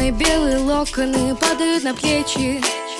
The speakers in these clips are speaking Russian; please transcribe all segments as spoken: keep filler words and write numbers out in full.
Мои белые локоны падают на плечи,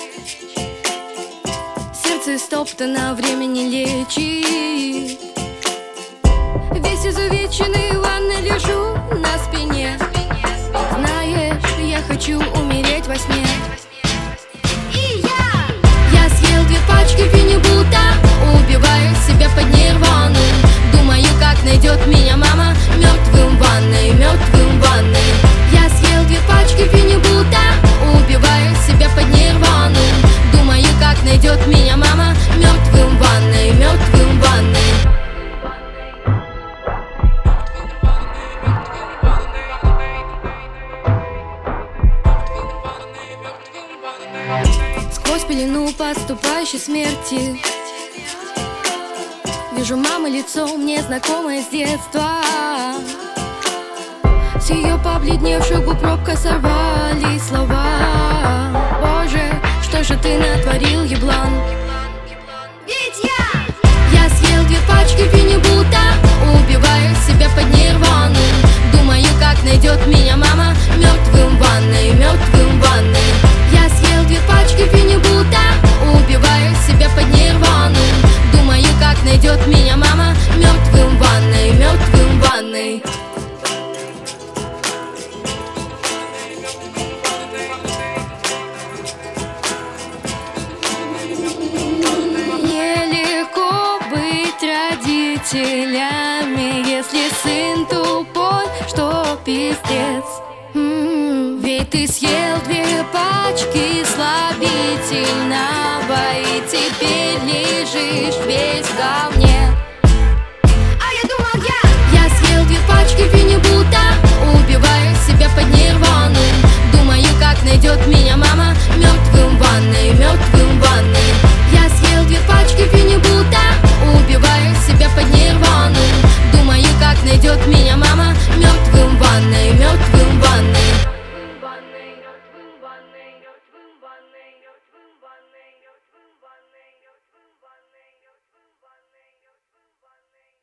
сердце стоптано, время не лечит. Весь изувеченный в ванной лежу на спине. Знаешь, я хочу умереть во сне. И я Я съел две пачки фенибута, убиваю себя под нирвану. Думаю, как найдет меня мама мертвым в ванной, мертвым в ванной. Я съел две пачки фенибута, убиваю себя под нирвану. Думаю, как найдет меня мама мертвым в ванной, мертвым в ванной. Сквозь пелену подступающей смерти вижу мамы лицо, мне знакомое с детства. С ее побледневших губ робко сорвались слова. Боже, что же ты натворил, еблан? Ведь я Я съел две пачки фенибута, убиваю себя под нирвану. Думаю, как найдет меня мама мертвым в ванной, мертвым в ванной. Я съел две пачки фенибута, убиваю себя под нирвану. Думаю, как найдет меня мама мертвым в ванной, мертвым в ванной. Нелегко быть родителями, если сын тупой, что пиздец. М-м-м. Ведь ты съел две пачки слабительного и теперь лежишь весь в говне. А я думал, я Я съел две пачки фенибута, убиваю себя под нирвану. Думаю, как найдет меня мама мертвым в ванной, мертвым в ванной. Я съел две пачки фенибута, убиваю себя под нирвану. Думаю, как найдет